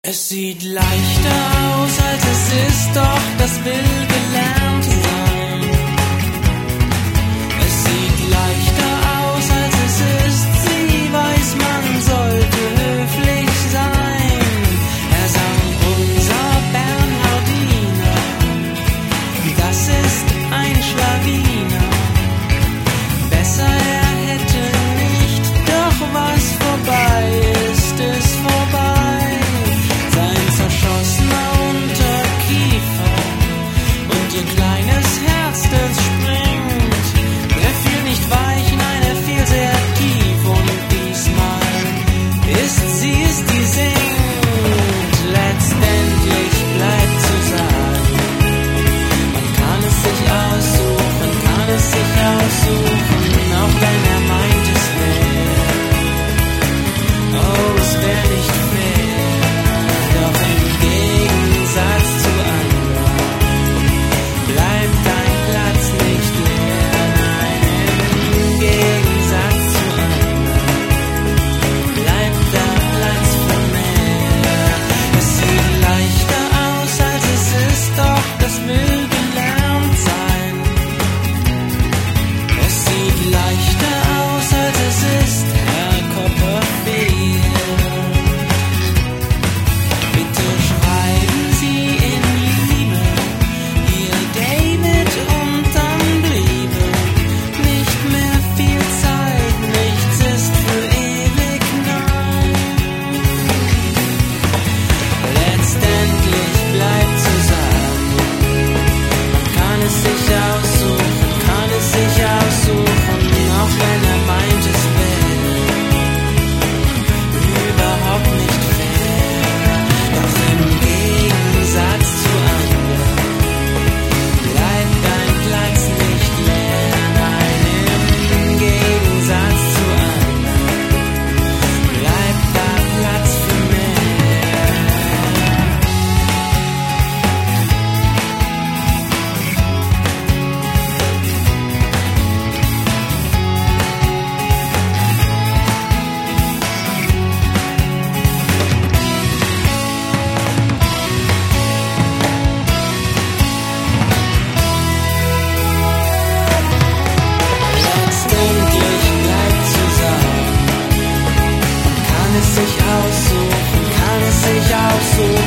Es sieht leichter aus, als es ist, doch das will gelernt sein. Es sieht leichter aus, als es ist, sie weiß, man sollte höflich sein. Er sang unser Bernhardiner, das ist ein Schlawiner. Besser er hätte nicht, doch was vorbei ist, ist vorbei. Sein zerschossener Unterkiefer und ihr kleines Herz, das springt. Er fiel nicht weich, nein, er fiel sehr tief. Und diesmal ist sie es, die singt. Letztendlich bleibt zu sagen, man kann es sich aussuchen, auch wenn er meint, es wäre. Oh, es wäre nicht fair, doch im Gegensatz zu anderen bleibt dein Platz nicht leer. Nein, im Gegensatz zu anderen bleibt da Platz für mehr. Es sieht leichter aus, als es ist, doch das will gelernt sein. Es sieht leichter aus, als es ist, Herr Copperfield. Bitte schreiben Sie in Liebe, Ihr David, und dann bliebe nicht mehr viel Zeit, nichts ist für ewig, nein. Letztendlich bleibt zu sagen, man kann es sich aussuchen, auch wenn er meint, es wäre überhaupt nicht fair. Doch im Gegensatz zu anderen bleibt dein Platz nicht leer. Nein, im Gegensatz zu anderen bleibt da Platz für mehr. Letztendlich bleibt zu sagen, man kann es sich aussuchen,